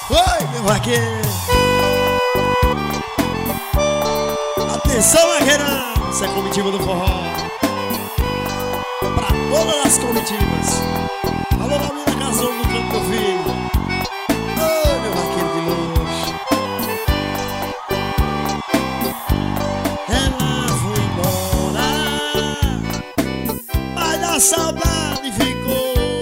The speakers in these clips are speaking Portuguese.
Oi, meu vaqueiro. Atenção, vaqueirão. Essa é a comitiva do forró. Pra todas as comitivas. Alô, Valmina Casou no campo do filho. Oi, meu vaqueiro de luxo. Ela foi embora, mas a saudade ficou.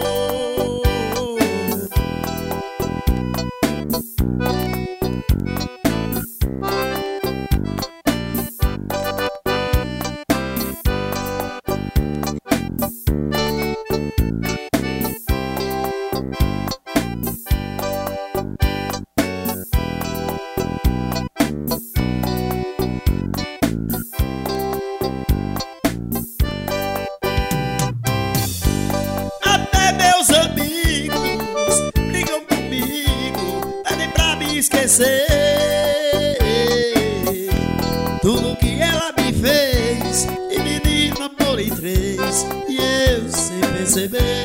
Esquecer tudo que ela me fez e me diz namoro em três e eu sem perceber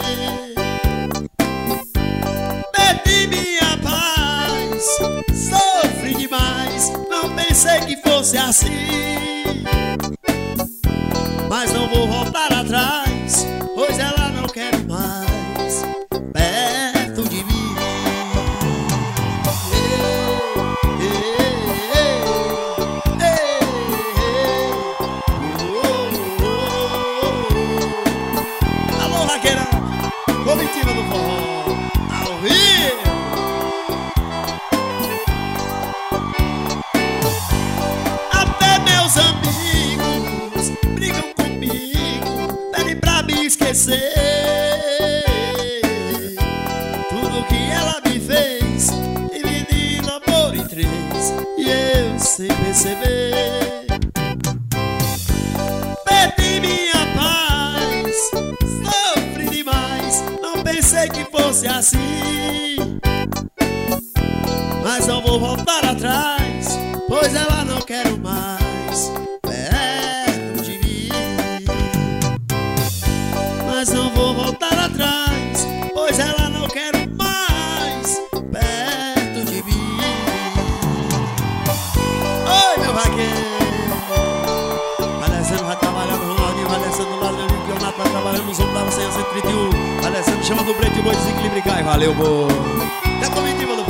perdi minha paz, sofri demais, não pensei que fosse assim, mas não vou voltar atrás, pois ela não quer mais perto de mim. Comitiva do forró, ao vivo. Até meus amigos brigam comigo, pedem pra me esquecer tudo que ela me fez e me diz namoro em três e eu sem perceber perdi minha paz, sofri demais, não pensei que fosse assim, mas não vou voltar atrás, pois ela não quero mais perto de mim. Mas não vou voltar atrás, pois ela não quero mais perto de mim. Oi, meu vaqueiro, vai descendo, vai trabalhando, Ronaldinho vai descendo do lado, meu amigo Leonardo vai trabalhando, nos vamos dar 131, vai descendo, chama do break, o boi desequilibra e cai, valeu, boi. É a comitiva do